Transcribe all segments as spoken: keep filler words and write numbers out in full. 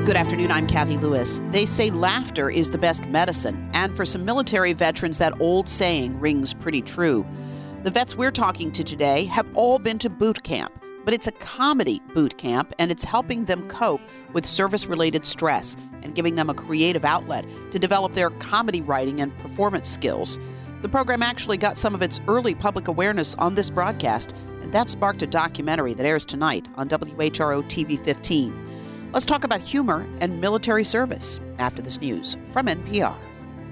Good afternoon, I'm Kathy Lewis. They say laughter is the best medicine, and for some military veterans, that old saying rings pretty true. The vets we're talking to today have all been to boot camp, but it's a comedy boot camp, and it's helping them cope with service-related stress and giving them a creative outlet to develop their comedy writing and performance skills. The program actually got some of its early public awareness on this broadcast, and that sparked a documentary that airs tonight on W H R O T V fifteen. Let's talk about humor and military service after this news from N P R.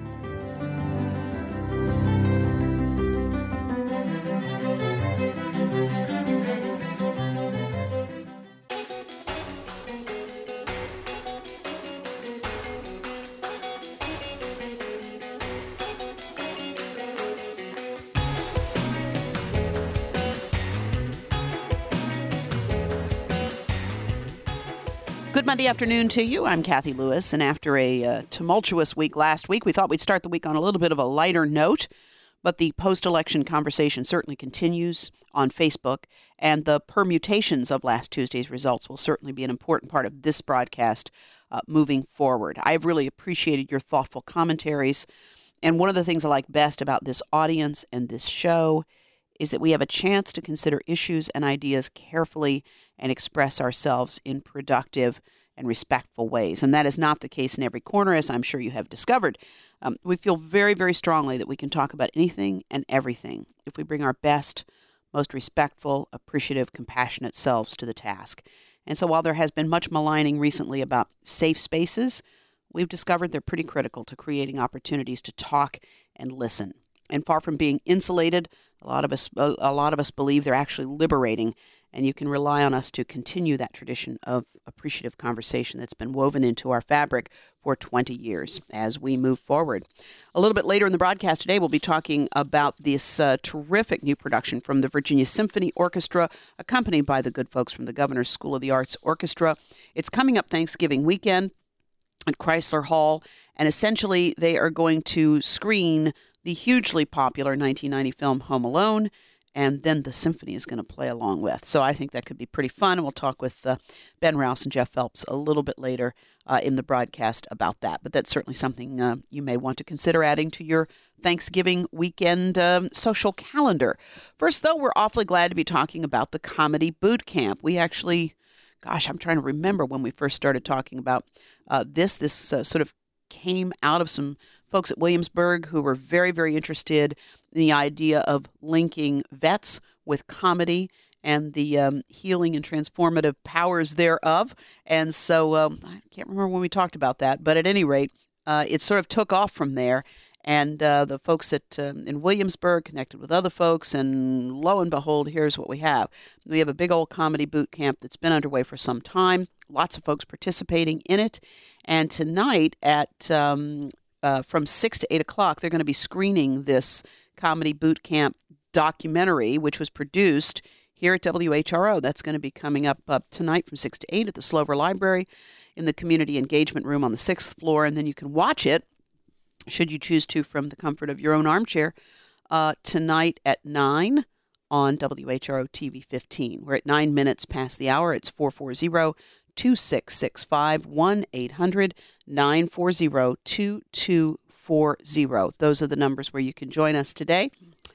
Good Monday afternoon to you. I'm Kathy Lewis, and after a uh, tumultuous week last week, we thought we'd start the week on a little bit of a lighter note, but the post-election conversation certainly continues on Facebook, and the permutations of last Tuesday's results will certainly be an important part of this broadcast uh, moving forward. I've really appreciated your thoughtful commentaries, and one of the things I like best about this audience and this show is that we have a chance to consider issues and ideas carefully and express ourselves in productive and respectful ways. And that is not the case in every corner, as I'm sure you have discovered. Um, we feel very, very strongly that we can talk about anything and everything if we bring our best, most respectful, appreciative, compassionate selves to the task. And so while there has been much maligning recently about safe spaces, we've discovered they're pretty critical to creating opportunities to talk and listen. And far from being insulated, a lot of us a lot of us believe they're actually liberating, and you can rely on us to continue that tradition of appreciative conversation that's been woven into our fabric for twenty years as we move forward. A little bit later in the broadcast today, we'll be talking about this uh, terrific new production from the Virginia Symphony Orchestra, accompanied by the good folks from the Governor's School of the Arts Orchestra. It's coming up Thanksgiving weekend at Chrysler Hall, and essentially they are going to screen the hugely popular nineteen ninety film Home Alone, and then the symphony is going to play along with. So I think that could be pretty fun. We'll talk with uh, Ben Rouse and Jeff Phelps a little bit later uh, in the broadcast about that. But that's certainly something uh, you may want to consider adding to your Thanksgiving weekend um, social calendar. First, though, we're awfully glad to be talking about the Comedy Boot Camp. We actually, gosh, I'm trying to remember when we first started talking about uh, this. This uh, sort of came out of some folks at Williamsburg who were very, very interested in the idea of linking vets with comedy and the um, healing and transformative powers thereof. And so um, I can't remember when we talked about that, but at any rate, uh, it sort of took off from there. And uh, the folks at um, in Williamsburg connected with other folks, and lo and behold, here's what we have. We have a big old comedy boot camp that's been underway for some time. Lots of folks participating in it. And tonight at um, uh, from six to eight o'clock, they're going to be screening this comedy boot camp documentary, which was produced here at W H R O. That's going to be coming up uh, tonight from six to eight at the Slover Library in the Community Engagement Room on the sixth floor. And then you can watch it, should you choose to, from the comfort of your own armchair, uh, tonight at nine on W H R O T V fifteen. We're at nine minutes past the hour. It's four four zero, two six six five, one eight hundred, nine four zero, two two four zero. Those are the numbers where you can join us today.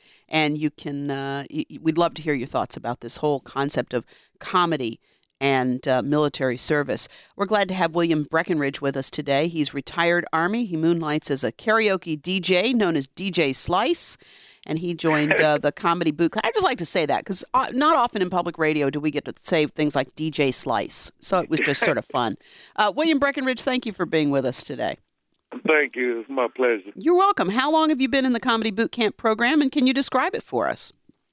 And you can, uh, we'd love to hear your thoughts about this whole concept of comedy and uh, military service. We're glad to have William Breckenridge with us today. He's retired Army. He moonlights as a karaoke D J known as D J Slice, and he joined uh, the Comedy Boot Camp. I just like to say that because uh, not often in public radio do we get to say things like D J Slice, so it was just sort of fun. Uh, William Breckenridge, thank you for being with us today. Thank you. It's my pleasure. You're welcome. How long have you been in the Comedy Boot Camp program, and can you describe it for us?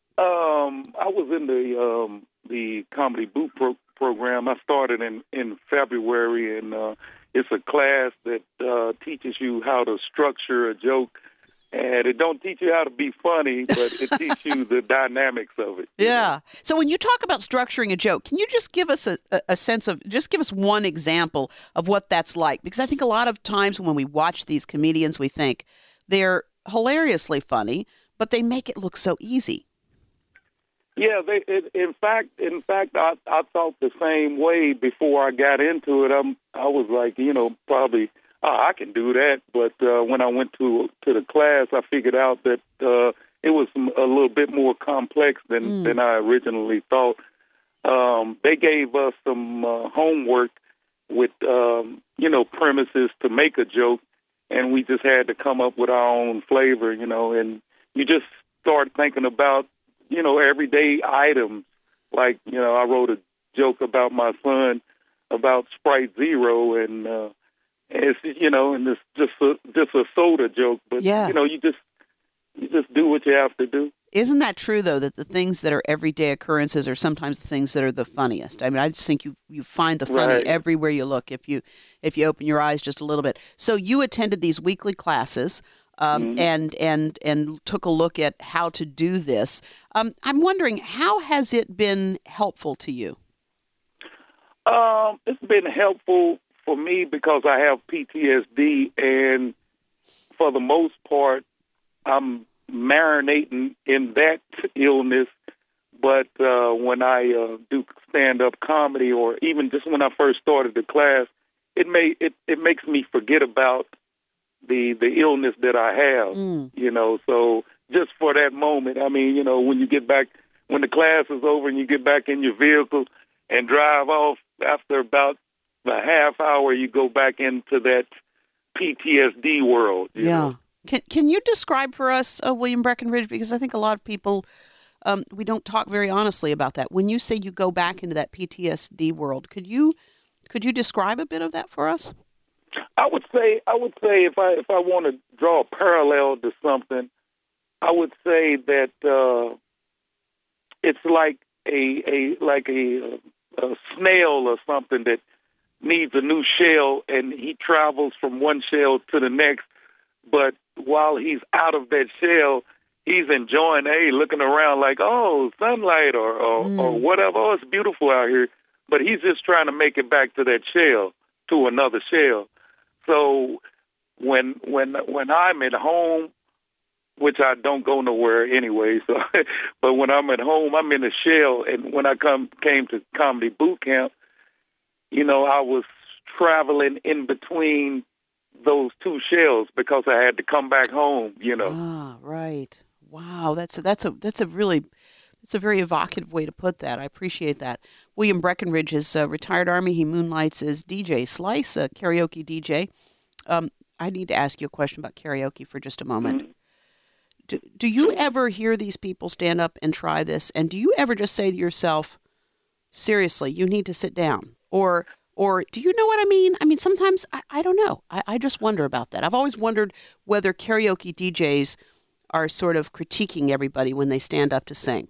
Um, I was in the um, the Comedy Boot pro- program. I started in, in February, and uh, it's a class that uh, teaches you how to structure a joke. And it don't teach you how to be funny, but it teaches you the dynamics of it. Yeah. Know? So when you talk about structuring a joke, can you just give us a, a sense of, just give us one example of what that's like? Because I think a lot of times when we watch these comedians, we think they're hilariously funny, but they make it look so easy. Yeah, they, it, in fact, in fact, I, I thought the same way before I got into it. I'm, I was like, you know, probably oh, I can do that. But uh, when I went to to the class, I figured out that uh, it was a little bit more complex than Mm. than I originally thought. Um, they gave us some uh, homework with, um, you know, premises to make a joke, and we just had to come up with our own flavor, you know, and you just start thinking about, you know, everyday items. Like, you know, I wrote a joke about my son about Sprite Zero, and uh, it's, you know, and it's just a, just a soda joke. But, Yeah. you know, you just you just do what you have to do. Isn't that true, though, that the things that are everyday occurrences are sometimes the things that are the funniest? I mean, I just think you, you find the funny Right. everywhere you look if you if you open your eyes just a little bit. So you attended these weekly classes um, Mhm. and and and took a look at how to do this. Um, I'm wondering, how has it been helpful to you? Um, it's been helpful for me because I have P T S D, and for the most part, I'm marinating in that illness. But uh, when I uh, do stand-up comedy, or even just when I first started the class, it may it, it makes me forget about the the illness that I have. Mm. You know, so just for that moment, I mean, you know, when you get back, when the class is over and you get back in your vehicle and drive off, after about a half hour, you go back into that P T S D world. You Yeah. know? Can Can you describe for us, uh, William Breckenridge? Because I think a lot of people, um, we don't talk very honestly about that. When you say you go back into that P T S D world, could you could you describe a bit of that for us? I would say, I would say, if I if I want to draw a parallel to something, I would say that uh, it's like a a like a, a snail or something that needs a new shell, and he travels from one shell to the next. But while he's out of that shell, he's enjoying, hey, looking around like, oh, sunlight or or, Mm. or whatever. Oh, it's beautiful out here. But he's just trying to make it back to that shell, to another shell. So when when when I'm at home, which I don't go nowhere anyway, so but when I'm at home, I'm in a shell. And when I come came to comedy boot camp, you know, I was traveling in between those two shells because I had to come back home, you know. Ah, right. Wow, that's a, that's a that's a really that's a very evocative way to put that. I appreciate that. William Breckenridge is a retired Army. He moonlights as D J Slice, a karaoke D J. Um, I need to ask you a question about karaoke for just a moment. Mhm. Do, do you ever hear these people stand up and try this, and do you ever just say to yourself, seriously, you need to sit down? Or or do you know what I mean? I mean, sometimes, I, I don't know. I, I just wonder about that. I've always wondered whether karaoke D Js are sort of critiquing everybody when they stand up to sing.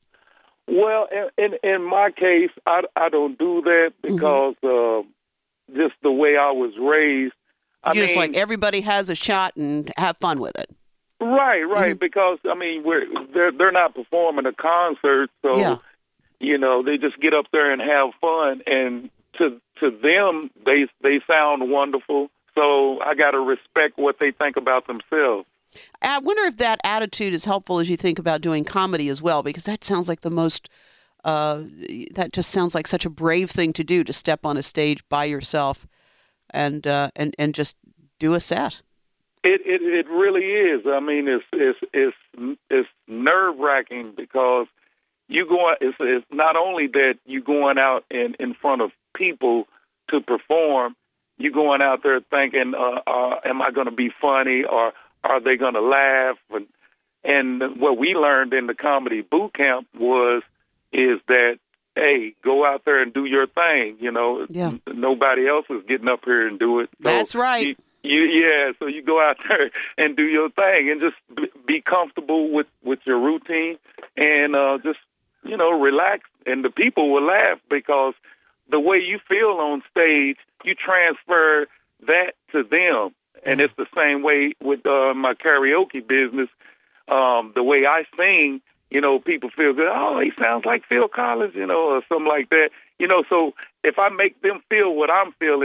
Well, in, in in my case, I, I don't do that because uh, just the way I was raised. I You're just mean, like, everybody has a shot and have fun with it. right, right. Mhm. Because I mean, we're they're they're not performing a concert, so Yeah. you know they just get up there and have fun, and to to them they they sound wonderful. So I got to respect what they think about themselves. I wonder if that attitude is helpful as you think about doing comedy as well, because that sounds like the most, uh, that just sounds like such a brave thing to do, to step on a stage by yourself and uh, and and just do a set. It it it really is. I mean, it's it's it's it's nerve wracking because you going. It's it's not only that you going out in in front of people to perform. You going out there thinking, uh, uh, am I going to be funny, or are they going to laugh? And and what we learned in the comedy boot camp was is that, hey, go out there and do your thing. You know, Yeah. N- nobody else is getting up here and do it. So That's right. You, you, yeah, so you go out there and do your thing and just b- be comfortable with, with your routine and uh, just, you know, relax. And the people will laugh because the way you feel on stage, you transfer that to them. And it's the same way with uh, my karaoke business. Um, the way I sing, you know, people feel good. Oh, he sounds like Phil Collins, you know, or something like that. You know, so if I make them feel what I'm feeling,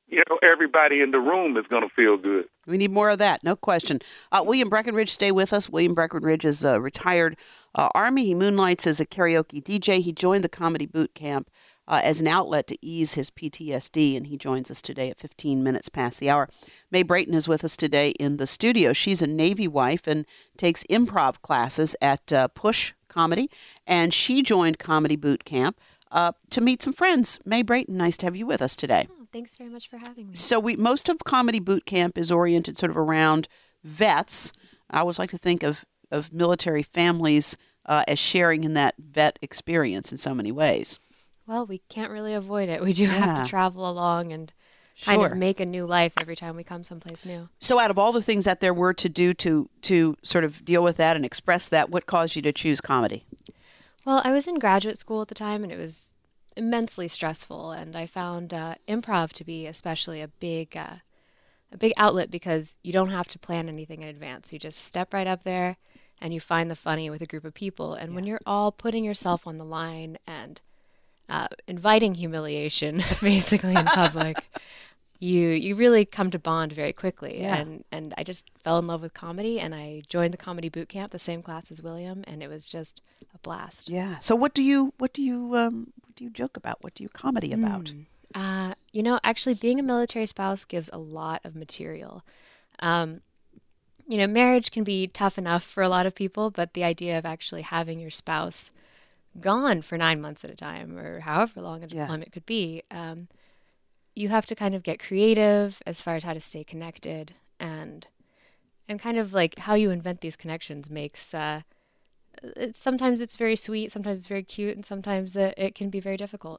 you know, everybody in the room is going to feel good. We need more of that, no question. Uh, William Breckenridge, stay with us. William Breckenridge is a retired uh, Army. He moonlights as a karaoke D J. He joined the Comedy Boot Camp uh, as an outlet to ease his P T S D, and he joins us today at fifteen minutes past the hour. May Brayton is with us today in the studio. She's a Navy wife and takes improv classes at uh, Push Comedy, and she joined Comedy Boot Camp uh, to meet some friends. May Brayton, nice to have you with us today. Oh, thanks very much for having me. So we most of Comedy Boot Camp is oriented sort of around vets. I always like to think of, of military families uh, as sharing in that vet experience in so many ways. Well, we can't really avoid it. We do Yeah. have to travel along and kind Sure. of make a new life every time we come someplace new. So out of all the things that there were to do to to sort of deal with that and express that, what caused you to choose comedy? Well, I was in graduate school at the time, and it was immensely stressful, and I found uh, improv to be especially a big, uh, a big outlet because you don't have to plan anything in advance. You just step right up there, and you find the funny with a group of people. And yeah. when you're all putting yourself on the line and uh, inviting humiliation, basically in public, you you really come to bond very quickly. Yeah. And and I just fell in love with comedy, and I joined the Comedy Boot Camp, the same class as William, and it was just a blast. Yeah. So what do you what do you um, what do you joke about? What do you comedy about? Mm. Uh, you know, actually, being a military spouse gives a lot of material. Um, you know, marriage can be tough enough for a lot of people, but the idea of actually having your spouse gone for nine months at a time, or however long a deployment yeah. could be, um, you have to kind of get creative as far as how to stay connected, and and kind of like how you invent these connections makes. Uh, it, sometimes it's very sweet, sometimes it's very cute, and sometimes it, it can be very difficult.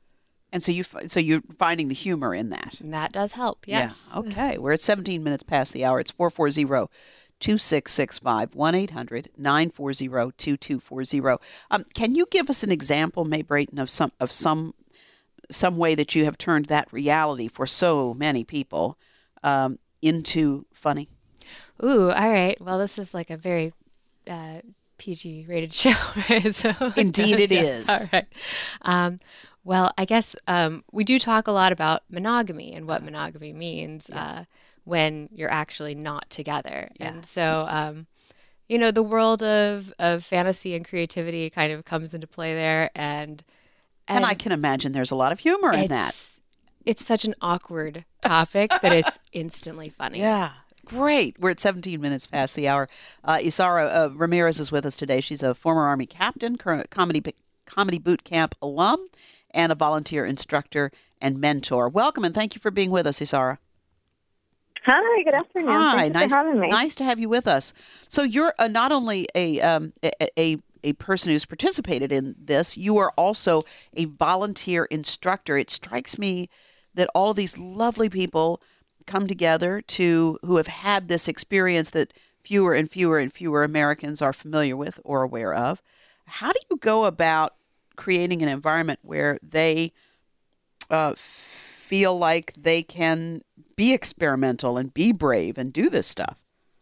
And so you so you're finding the humor in that. And that does help. Yes. Yeah. Okay. We're at seventeen minutes past the hour. It's four four zero, two six six five, one eight hundred, nine four zero, two two four zero. Um, can you give us an example, May Brayton, of some of some some way that you have turned that reality for so many people um, into funny? Ooh, all right. Well, this is like a very uh, P G-rated show, right? So, Indeed it yeah. is. All right. Um, well, I guess um, we do talk a lot about monogamy and what monogamy means yes. uh, when you're actually not together. Yeah. And so, um, you know, the world of, of fantasy and creativity kind of comes into play there. And And, and I can imagine there's a lot of humor in that. It's such an awkward topic that it's instantly funny. Yeah. Great. We're at seventeen minutes past the hour. Uh, Isara uh, Ramirez is with us today. She's a former Army captain, current comedy, comedy boot camp alum, and a volunteer instructor and mentor. Welcome, and thank you for being with us, Isara. Hi, good afternoon. Hi, Thanks nice, for having me. Nice to have you with us. So you're uh, not only a, um, a, a a person who's participated in this, you are also a volunteer instructor. It strikes me that all of these lovely people come together to who have had this experience that fewer and fewer and fewer Americans are familiar with or aware of. How do you go about creating an environment where they uh, feel like they can be experimental and be brave and do this stuff?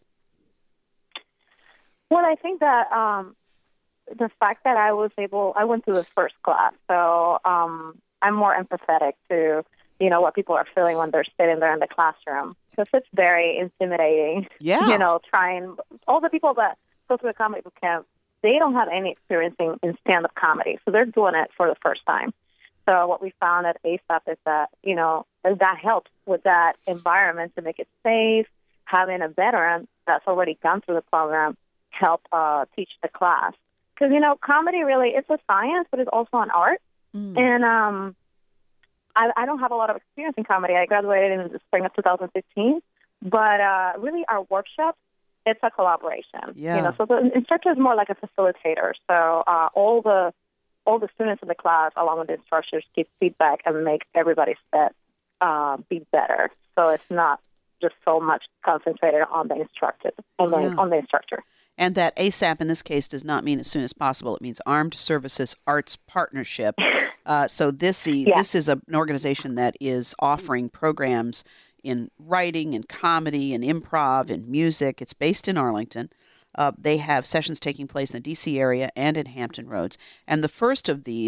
Well, I think that um, the fact that I was able, I went to the first class, so um, I'm more empathetic to, you know, what people are feeling when they're sitting there in the classroom. Because it's very intimidating. Yeah. You know, trying, all the people that go to the comedy boot camp, they don't have any experience in, in stand-up comedy, so they're doing it for the first time. So what we found at A S A P is that, you know, that helps with that environment to make it safe, having a veteran that's already gone through the program help uh, teach the class. Because, you know, comedy really, it's a science, but it's also an art. Mm. And um, I, I don't have a lot of experience in comedy. I graduated in the spring of two thousand fifteen. But uh, really our workshops, it's a collaboration. Yeah. You know, so the instructor is more like a facilitator. So uh, all the all the students in the class, along with the instructors, give feedback and make everybody's set uh, be better. So it's not just so much concentrated on the instructor, on the, yeah. on the instructor. And that A S A P in this case does not mean as soon as possible. It means Armed Services Arts Partnership. Uh, so this, yeah. this is a, an organization that is offering programs in writing and comedy and improv and music. It's based in Arlington. Uh, they have sessions taking place in the D C area and in Hampton Roads. And the first of these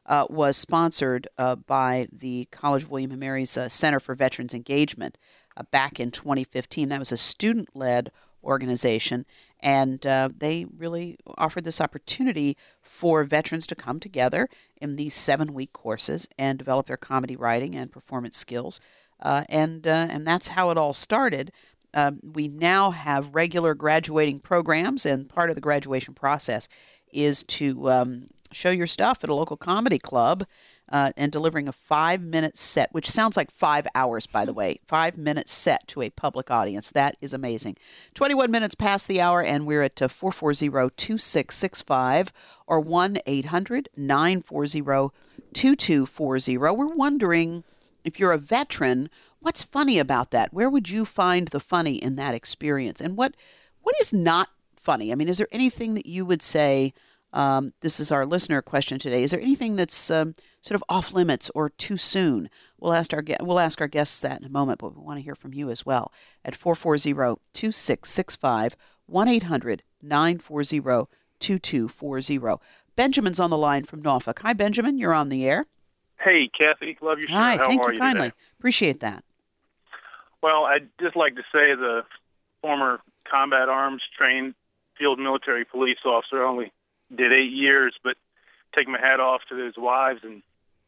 uh, was sponsored uh, by the College of William and Mary's uh, Center for Veterans Engagement uh, back in twenty fifteen. That was a student-led organization, and uh, they really offered this opportunity for veterans to come together in these seven-week courses and develop their comedy writing and performance skills. Uh, and uh, and that's how it all started. Um, we now have regular graduating programs, and part of the graduation process is to um, show your stuff at a local comedy club uh, and delivering a five-minute set, which sounds like five hours, by the way, five-minute set to a public audience. That is amazing. twenty-one minutes past the hour, and we're at uh, four four zero, two six six five or one eight hundred, nine four zero, two two four zero. We're wondering, if you're a veteran, what's funny about that? Where would you find the funny in that experience? And what what is not funny? I mean, is there anything that you would say, um, this is our listener question today, is there anything that's um, sort of off limits or too soon? We'll ask our we'll ask our guests that in a moment, but we want to hear from you as well at four four zero, two six six five, one eight hundred, nine four zero, two two four zero. Benjamin's on the line from Norfolk. Hi, Benjamin. You're on the air. Hey, Kathy. Love your show. Hi. How Thank are you you kindly. today? Appreciate that. Well, I'd just like to say, as a former combat arms trained field military police officer, I only did eight years, but take my hat off to those wives and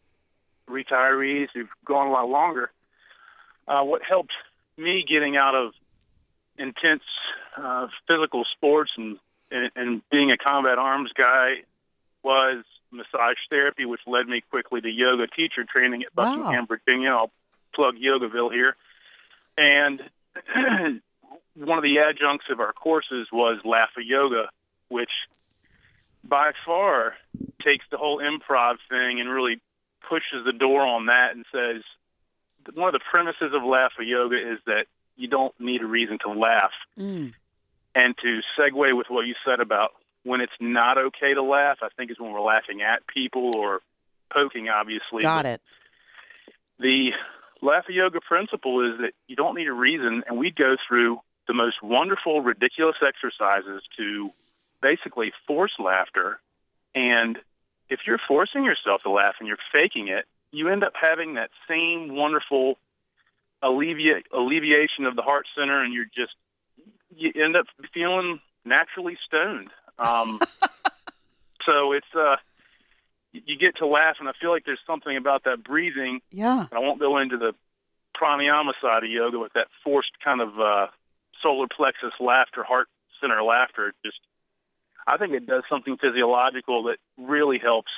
retirees who've gone a lot longer. Uh, what helped me getting out of intense uh, physical sports and, and, and being a combat arms guy was massage therapy, which led me quickly to yoga teacher training at Buckingham, wow. Virginia. I'll plug Yogaville here. And one of the adjuncts of our courses was Laughter Yoga, which by far takes the whole improv thing and really pushes the door on that and says, one of the premises of Laughter Yoga is that you don't need a reason to laugh. Mm. And to segue with what you said about when it's not okay to laugh, I think is when we're laughing at people or poking, obviously. Got it. The Laughter Yoga principle is that you don't need a reason, and we go through the most wonderful, ridiculous exercises to basically force laughter. And if you're forcing yourself to laugh and you're faking it, you end up having that same wonderful allevia- alleviation of the heart center, and you're just, you end up feeling naturally stoned. Um, so it's, uh, you get to laugh, and I feel like there's something about that breathing. Yeah. I won't go into the pranayama side of yoga with that forced kind of uh, solar plexus laughter, heart center laughter. It just, I think it does something physiological that really helps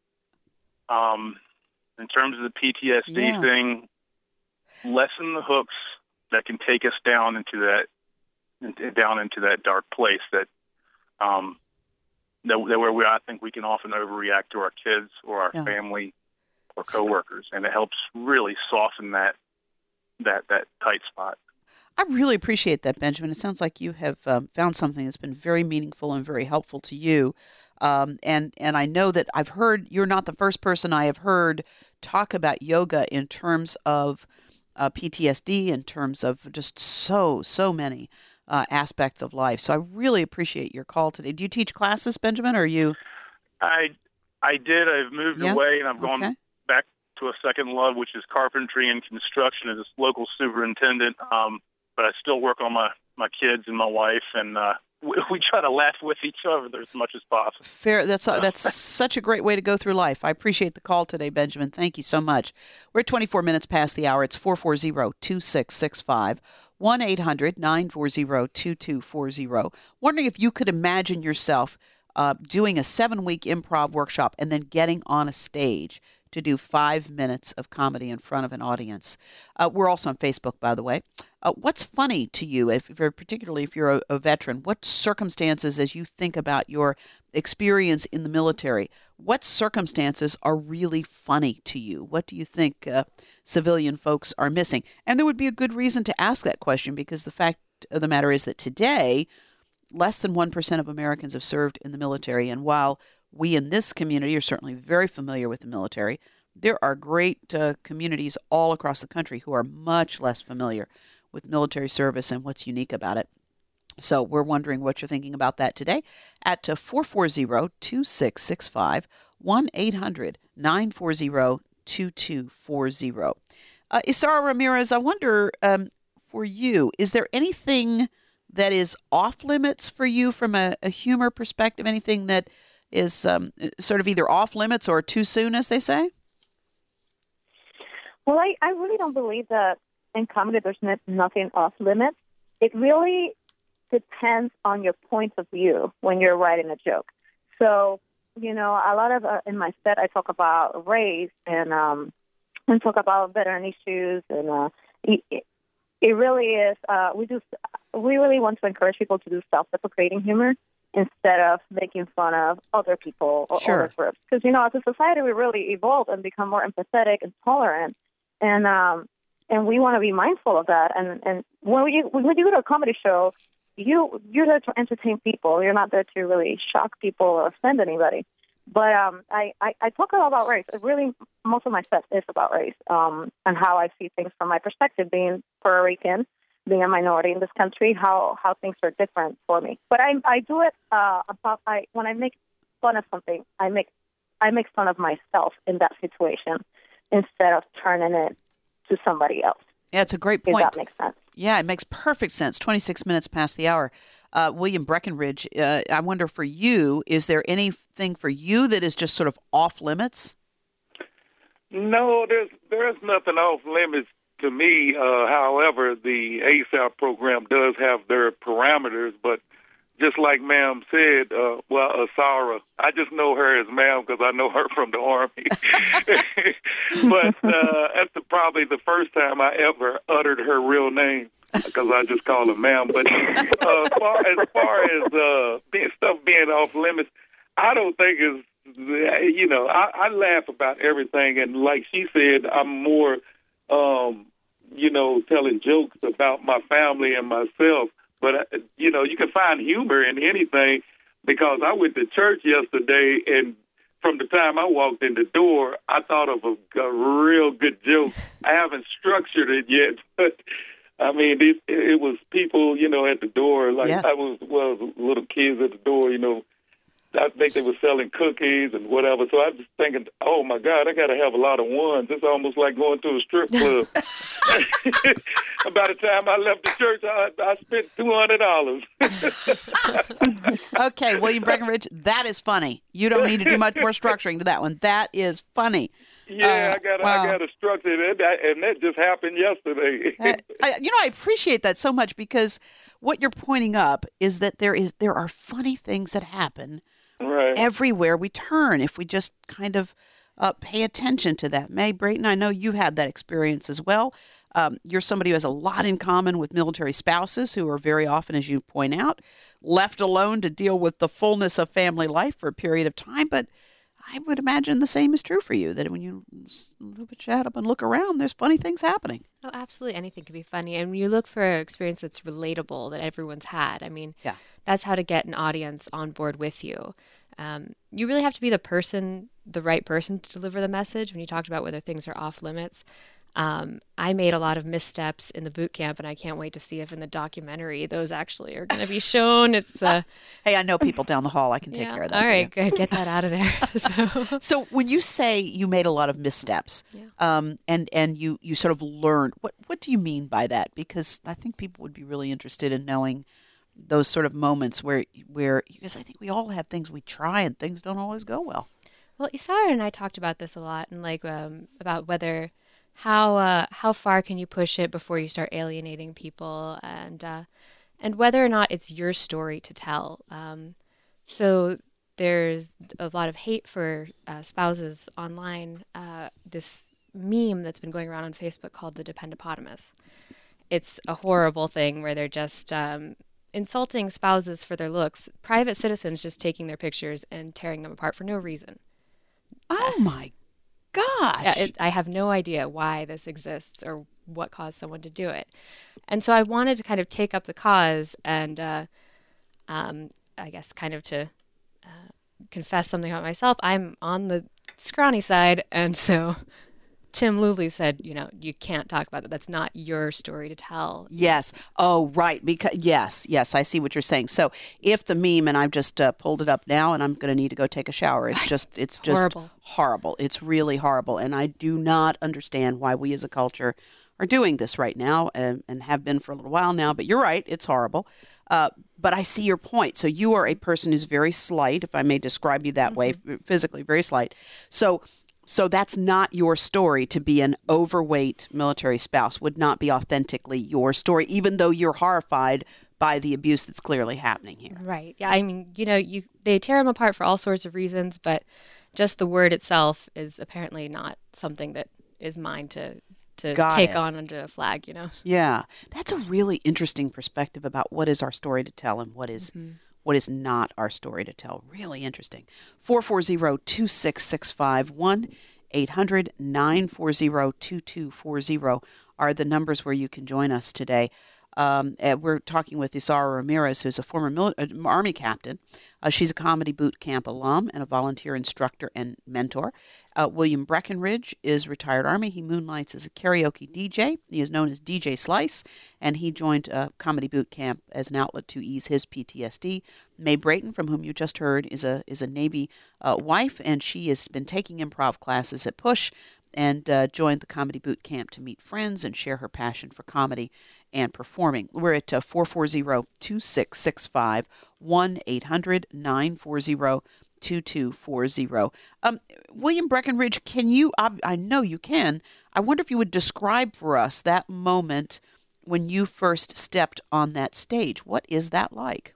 um, in terms of the P T S D yeah. thing, lessen the hooks that can take us down into that, down into that dark place that, Um, that, that where we, I think we can often overreact to our kids or our yeah. family or coworkers, and it helps really soften that that that tight spot. I really appreciate that, Benjamin. It sounds like you have um, found something that's been very meaningful and very helpful to you. Um, and and I know that I've heard, you're not the first person I have heard talk about yoga in terms of uh, P T S D, in terms of just so, so many Uh, aspects of life. So I really appreciate your call today. Do you teach classes, Benjamin, or are you? I I did. I've moved yeah? away, and I've gone okay. back to a second love, which is carpentry and construction as a local superintendent. Um, but I still work on my, my kids and my wife, and uh, we, we try to laugh with each other as much as possible. Fair. That's uh, that's such a great way to go through life. I appreciate the call today, Benjamin. Thank you so much. We're at twenty-four minutes past the hour. It's four four zero, two six six five. one eight hundred, nine four zero, two two four zero. Wondering if you could imagine yourself uh, doing a seven-week improv workshop and then getting on a stage to do five minutes of comedy in front of an audience. Uh, we're also on Facebook, by the way. Uh, what's funny to you, if, if particularly if you're a, a veteran? What circumstances, as you think about your experience in the military, what circumstances are really funny to you? What do you think uh, civilian folks are missing? And there would be a good reason to ask that question, because the fact of the matter is that today, less than one percent of Americans have served in the military. And while we in this community are certainly very familiar with the military, there are great uh, communities all across the country who are much less familiar with military service and what's unique about it. So we're wondering what you're thinking about that today at four four zero, two six six five, one eight hundred nine four zero two two four zero. Uh, Isara Ramirez, I wonder, um, for you, is there anything that is off limits for you from a, a humor perspective? Anything that is um, sort of either off limits or too soon, as they say? Well, I, I really don't believe that in comedy there's no, nothing off limits. It really depends on your point of view when you're writing a joke. So, you know, a lot of, uh, in my set, I talk about race and, um, and talk about veteran issues. And uh, it, it really is, uh, we do, we really want to encourage people to do self-deprecating humor instead of making fun of other people or Sure. other groups. Because, you know, as a society, we really evolve and become more empathetic and tolerant. And, um, and we want to be mindful of that. And, and when you, when you go to a comedy show, You, you're there to entertain people. You're not there to really shock people or offend anybody. But um, I, I, I talk a lot about race. It really, most of my set is about race um, and how I see things from my perspective, being Puerto Rican, being a minority in this country, how, how things are different for me. But I, I do it uh, about I when I make fun of something, I make I make fun of myself in that situation instead of turning it to somebody else. Yeah, it's a great If point. that makes sense. Yeah, it makes perfect sense. twenty-six minutes past the hour. Uh, William Breckenridge, uh, I wonder for you, is there anything for you that is just sort of off limits? No, there's there's nothing off limits to me. Uh, however, the ASAP program does have their parameters, but just like ma'am said, uh, well, Asara, I just know her as ma'am because I know her from the Army. But uh, that's the, probably the first time I ever uttered her real name because I just call her ma'am. But uh, far, as far as uh, being, stuff being off limits, I don't think it's, you know, I, I laugh about everything. And like she said, I'm more, um, you know, telling jokes about my family and myself. But, uh, you know, you can find humor in anything because I went to church yesterday, and from the time I walked in the door, I thought of a, a real good joke. I haven't structured it yet, but, I mean, it, it was people, you know, at the door. Like, Yes. I was, well, little kids at the door, you know. I think they were selling cookies and whatever. So I was thinking, oh, my God, I got to have a lot of ones. It's almost like going to a strip club. By the time I left the church, I, I spent two hundred dollars. Okay, William Breckenridge, that is funny. You don't need to do much more structuring to that one. That is funny. Yeah, Uh, I got wow. I got to structure it, and that just happened yesterday. I, I, you know, I appreciate that so much because what you're pointing up is that there is there are funny things that happen Right. everywhere we turn if we just kind of uh, pay attention to that. May Brayton, I know you had that experience as well. Um, you're somebody who has a lot in common with military spouses who are very often, as you point out, left alone to deal with the fullness of family life for a period of time. But I would imagine the same is true for you, that when you put your head up and look around, there's funny things happening. Oh, absolutely. Anything can be funny. And you look for an experience that's relatable, that everyone's had. I mean, Yeah. that's how to get an audience on board with you. Um, you really have to be the person, the right person to deliver the message. When you talked about whether things are off limits, um, I made a lot of missteps in the boot camp, and I can't wait to see if in the documentary those actually are going to be shown. It's uh, Hey, I know people down the hall. I can take yeah. care of that. All for right, you. good. Get that out of there. So. So when you say you made a lot of missteps, Yeah. um, and and you, you sort of learned, what what do you mean by that? Because I think people would be really interested in knowing those sort of moments where where because I think we all have things we try and things don't always go well. Well, Isara and I talked about this a lot, and like um, about whether how uh, how far can you push it before you start alienating people, and uh, and whether or not it's your story to tell. Um, so there's a lot of hate for uh, spouses online. Uh, this meme that's been going around on Facebook called the Dependopotamus. It's a horrible thing where they're just um, insulting spouses for their looks, private citizens just taking their pictures and tearing them apart for no reason. Oh my gosh! Yeah, it, I have no idea why this exists or what caused someone to do it. And so I wanted to kind of take up the cause and uh, um, I guess kind of to uh, confess something about myself. I'm on the scrawny side, and so Tim Luley said, you know, you can't talk about that. That's not your story to tell. Yes. Oh, right. Because yes, yes, I see what you're saying. So if the meme, and I've just uh, pulled it up now, and I'm going to need to go take a shower. It's just, it's just horrible. horrible. It's really horrible, and I do not understand why we as a culture are doing this right now, and, and have been for a little while now. But you're right. It's horrible. Uh, but I see your point. So you are a person who's very slight, if I may describe you that mm-hmm. way, physically very slight. So. So that's not your story. To be an overweight military spouse would not be authentically your story, even though you're horrified by the abuse that's clearly happening here. Right. Yeah. I mean, you know, you they tear them apart for all sorts of reasons, but just the word itself is apparently not something that is mine to to Got take it. on under a flag, you know? Yeah. That's a really interesting perspective about what is our story to tell and what is mm-hmm. what is not our story to tell. Really interesting. four four zero, two six six five, one eight hundred, nine four zero, two two four zero are the numbers where you can join us today. Um, we're talking with Isara Ramirez, who's a former mil- uh, Army captain. Uh, she's a comedy boot camp alum and a volunteer instructor and mentor. Uh, William Breckenridge is retired Army. He moonlights as a karaoke D J. He is known as D J Slice, and he joined uh, comedy boot camp as an outlet to ease his P T S D. Mae Brayton, from whom you just heard, is a is a Navy uh, wife, and she has been taking improv classes at Push, and uh, joined the comedy boot camp to meet friends and share her passion for comedy and performing. We're at uh, four four zero, two six six five, one eight hundred, nine four zero, two two four zero. Um, William Breckenridge, can you, I, I know you can, I wonder if you would describe for us that moment when you first stepped on that stage. What is that like?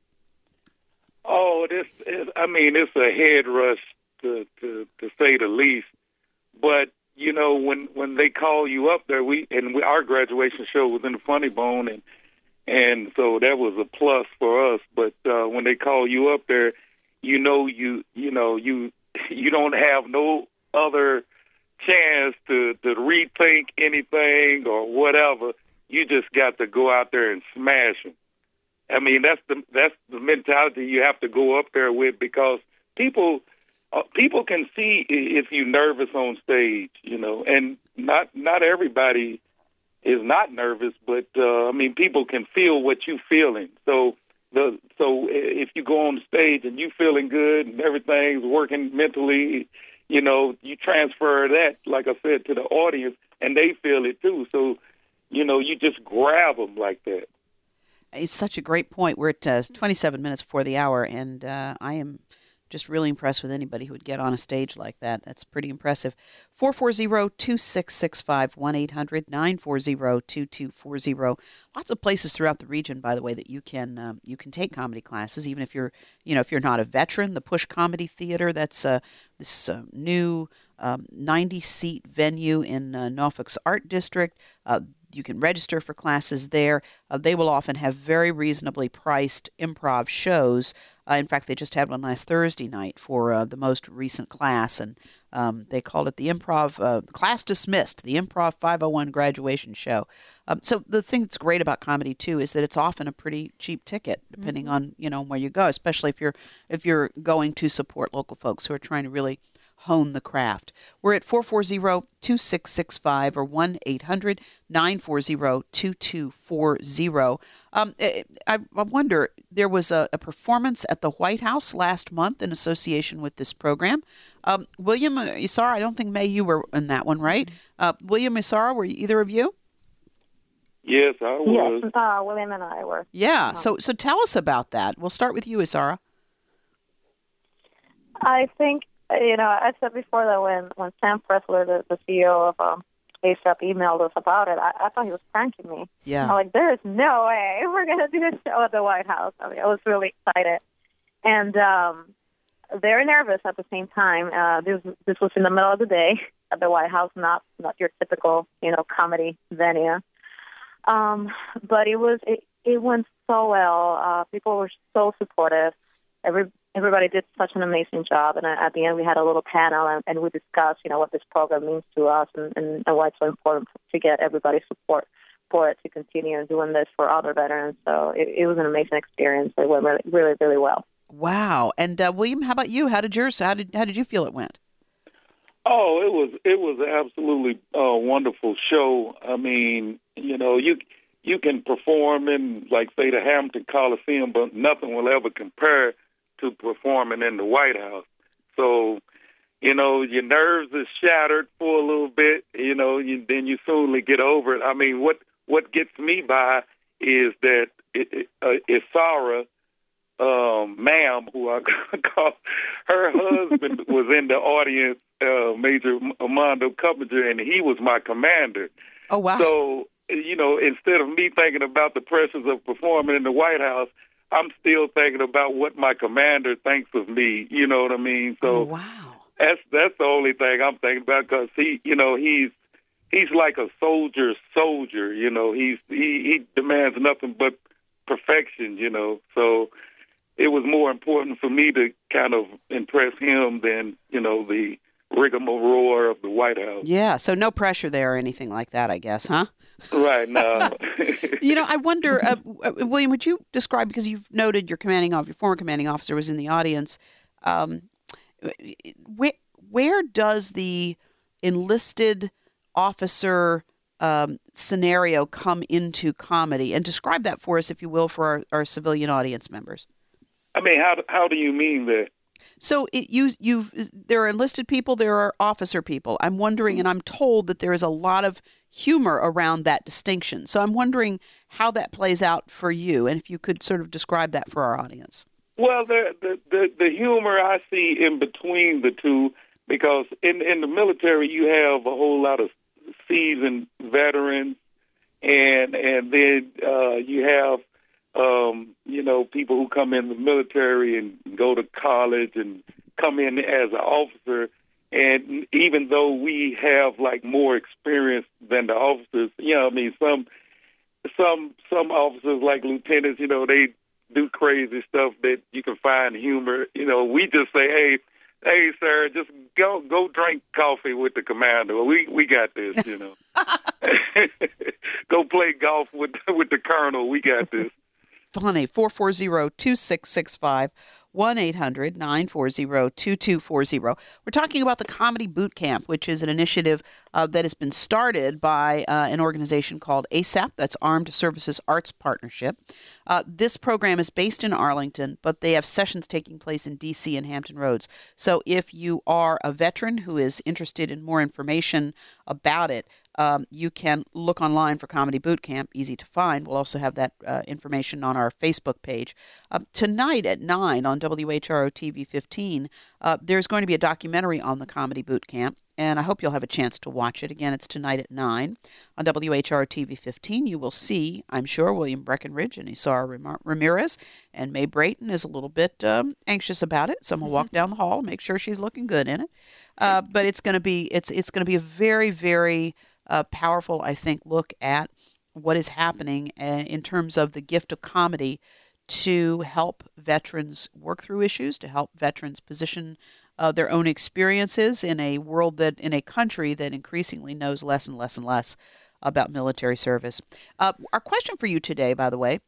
Oh, this is, I mean, it's a head rush, to, to, to say the least. But you know, when, when they call you up there, we and we, our graduation show was in the Funny Bone, and and so that was a plus for us. But uh, when they call you up there, you know you you know you you don't have no other chance to to rethink anything or whatever. You just got to go out there and smash them. I mean, that's the that's the mentality you have to go up there with, because people. Uh, people can see if you're nervous on stage, you know, and not not everybody is not nervous, but uh, I mean, people can feel what you're feeling. So the so if you go on stage and you feeling good and everything's working mentally, you know, you transfer that, like I said, to the audience, and they feel it too. So, you know, you just grab them like that. It's such a great point. We're at uh, twenty-seven minutes before the hour, and uh, I am just really impressed with anybody who would get on a stage like that. That's pretty impressive. four four zero, two six six five, one eight hundred, nine four zero, two two four zero. Lots of places throughout the region, by the way, that you can um, you can take comedy classes, even if you're you know if you're not a veteran. The Push Comedy Theater, that's uh, this uh, new um, ninety seat venue in uh, Norfolk's Art District. Uh, You can register for classes there. Uh, they will often have very reasonably priced improv shows. Uh, in fact, they just had one last Thursday night for uh, the most recent class, and um, they called it the Improv uh, Class Dismissed, the Improv five oh one Graduation Show. Um, so the thing that's great about comedy too is that it's often a pretty cheap ticket, depending mm-hmm. on you know where you go, especially if you're if you're going to support local folks who are trying to really hone the craft. We're at four four zero, two six six five or one eight hundred, nine four zero, two two four zero. Um, I, I wonder, there was a, a performance at the White House last month in association with this program. Um, William, Isara, I don't think, May, you were in that one, right? Uh, William, Isara, were either of you? Yes, I was. Yes, uh, William and I were. Yeah, so so tell us about that. We'll start with you, Isara. I think, you know, I said before that when, when Sam Pressler, the, the C E O of um, ASAP, emailed us about it, I, I thought he was pranking me. Yeah. I'm like, there is no way we're going to do a show at the White House. I mean, I was really excited. And um, very nervous at the same time. Uh, this this was in the middle of the day at the White House, not not your typical, you know, comedy venue. Um, but it was it, it went so well. Uh, people were so supportive. Every Everybody did such an amazing job, and at the end we had a little panel, and, and we discussed, you know, what this program means to us, and, and, and why it's so important to get everybody's support for it to continue doing this for other veterans. So it, it was an amazing experience. It went really, really, really well. Wow! And uh, William, how about you? How did yours? How did how did you feel it went? Oh, it was it was an absolutely uh, wonderful show. I mean, you know, you you can perform in, like, say, the Hampton Coliseum, but nothing will ever compare to performing in the White House. So, you know, your nerves are shattered for a little bit. You know, you, then you soonly get over it. I mean, what what gets me by is that it, it, uh, Isara, um, ma'am, who I call, her husband was in the audience, uh, Major Armando Cuppinger, and he was my commander. Oh, wow. So, you know, instead of me thinking about the pressures of performing in the White House, I'm still thinking about what my commander thinks of me. You know what I mean? So, oh, wow. That's that's the only thing I'm thinking about, because he, you know, he's he's like a soldier's soldier. You know, he's he, he demands nothing but perfection. You know, so it was more important for me to kind of impress him than, you know, the rigmarole of the White House. Yeah, so no pressure there or anything like that, I guess, huh? Right, no. You know, I wonder, uh, William, would you describe, because you've noted your commanding officer, your former commanding officer was in the audience, um, where, where does the enlisted officer um, scenario come into comedy? And describe that for us, if you will, for our, our civilian audience members. I mean, how how do you mean that? So it, you you there are enlisted people, there are officer people. I'm wondering, and I'm told that there is a lot of humor around that distinction. So I'm wondering how that plays out for you, and if you could sort of describe that for our audience. Well, the the the, the humor I see in between the two, because in in the military you have a whole lot of seasoned veterans, and and then uh, you have. Um, you know, people who come in the military and go to college and come in as an officer. And even though we have like more experience than the officers, you know, I mean, some, some, some officers like lieutenants, you know, they do crazy stuff that you can find humor. You know, we just say, hey, hey, sir, just go, go drink coffee with the commander. We, we got this, you know. Go play golf with, with the colonel. We got this. Funny. four four zero, two six six five, one eight hundred, nine four zero, two two four zero. We're talking about the Comedy Boot Camp, which is an initiative uh, that has been started by uh, an organization called A S A P, that's Armed Services Arts Partnership. Uh, this program is based in Arlington, but they have sessions taking place in D C and Hampton Roads. So if you are a veteran who is interested in more information about it, Um, you can look online for Comedy Boot Camp, easy to find. We'll also have that uh, information on our Facebook page. Uh, tonight at nine on W H R O T V fifteen, uh, there's going to be a documentary on the Comedy Boot Camp, and I hope you'll have a chance to watch it. Again, it's tonight at nine on W H R O T V fifteen. You will see, I'm sure, William Breckenridge and Isara Ramirez, and May Brayton is a little bit um, anxious about it. Someone will walk down the hall, make sure she's looking good in it. Uh, but it's going to be it's it's going to be a very, very Uh, powerful, I think, look at what is happening uh, in terms of the gift of comedy to help veterans work through issues, to help veterans position uh, their own experiences in a world that, in a country that increasingly knows less and less and less about military service. Uh, our question for you today, by the way,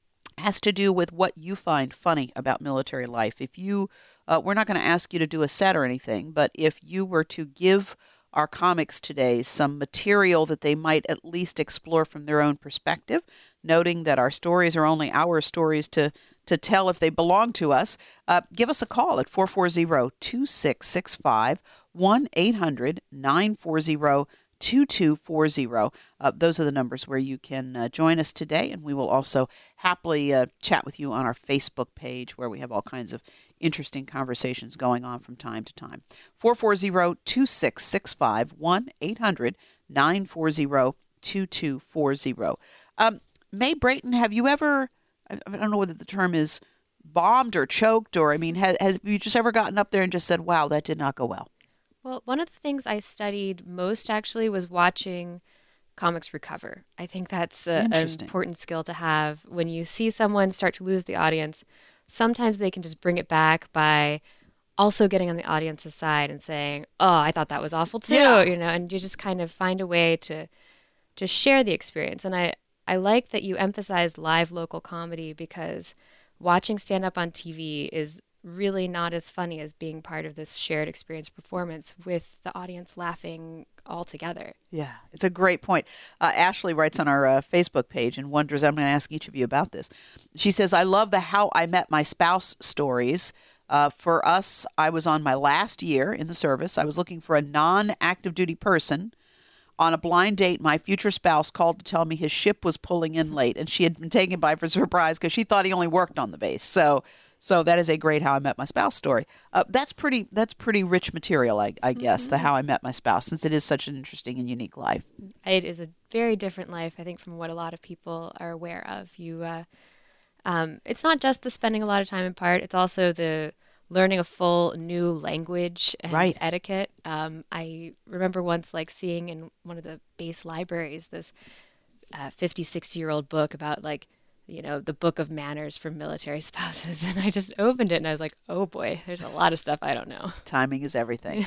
has to do with what you find funny about military life. If you, uh, we're not going to ask you to do a set or anything, but if you were to give our comics today some material that they might at least explore from their own perspective, noting that our stories are only our stories to, to tell if they belong to us, uh, give us a call at four four zero, two six six five, one eight hundred, nine four zero, two two four zero. Uh, those are the numbers where you can uh, join us today, and we will also happily uh, chat with you on our Facebook page, where we have all kinds of interesting conversations going on from time to time. four four zero, two six six five, one eight hundred, nine four zero, two two four zero. Um, May Brayton, have you ever, I don't know whether the term is bombed or choked, or, I mean, has, has you just ever gotten up there and just said, wow, that did not go well? Well, one of the things I studied most actually was watching comics recover. I think that's a, an important skill to have. When you see someone start to lose the audience, sometimes they can just bring it back by also getting on the audience's side and saying, oh, I thought that was awful too, yeah. you know, and you just kind of find a way to to share the experience. And I, I like that you emphasized live local comedy, because watching stand-up on T V is really not as funny as being part of this shared experience performance with the audience laughing all together. Yeah, it's a great point. Uh, Ashley writes on our uh, Facebook page and wonders, I'm going to ask each of you about this. She says, I love the How I Met My Spouse stories. Uh, for us, I was on my last year in the service. I was looking for a non-active duty person. On a blind date, my future spouse called to tell me his ship was pulling in late, and she had been taken by for surprise because she thought he only worked on the base. So, so that is a great How I Met My Spouse story. Uh, that's pretty. That's pretty rich material, I, I guess. Mm-hmm. The How I Met My Spouse, since it is such an interesting and unique life. It is a very different life, I think, from what a lot of people are aware of. You, uh, um, it's not just the spending a lot of time apart; it's also the learning a full new language and right. etiquette. Um, I remember once like seeing in one of the base libraries this uh, fifty, sixty-year-old book about like, you know, the book of manners for military spouses. And I just opened it and I was like, oh boy, there's a lot of stuff I don't know. Timing is everything.